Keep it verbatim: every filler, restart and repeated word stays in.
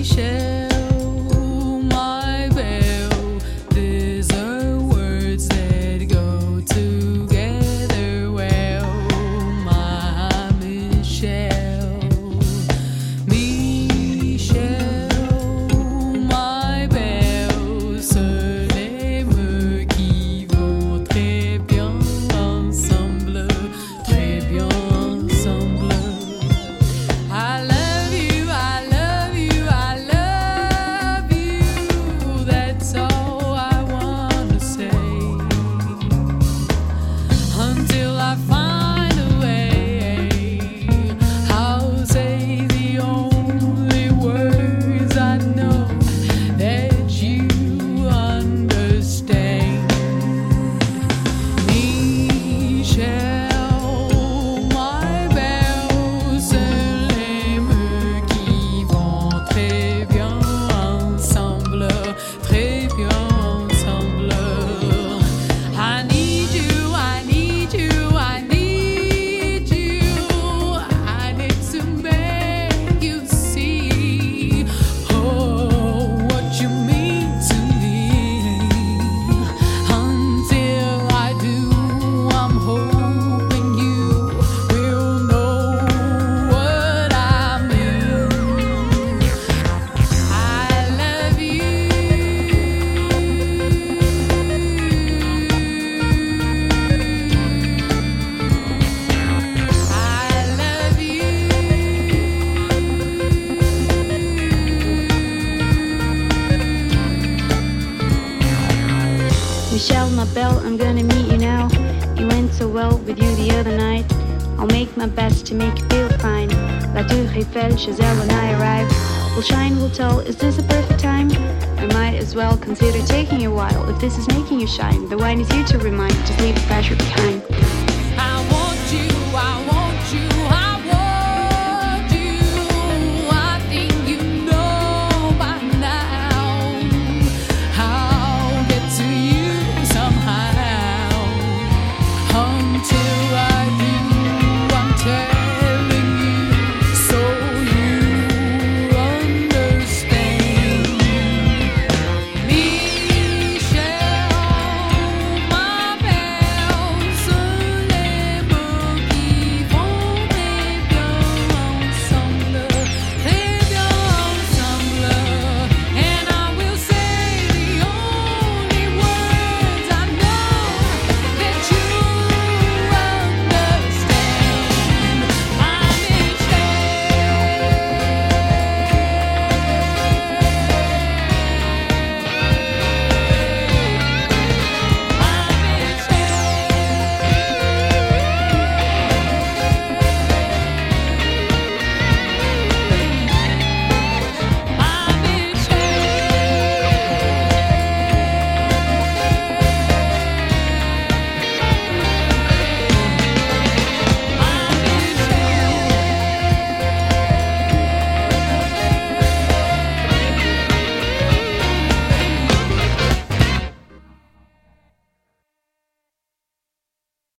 Michelle, my belle, I'm gonna meet you now. It went so well with you the other night. I'll make my best to make you feel fine. La Tour Eiffel, Giselle and I arrive. We'll shine, we'll tell, is this a perfect time? I might as well consider taking a while. If this is making you shine, the wine is here to remind. Just leave the pressure behind. I want you, I want you.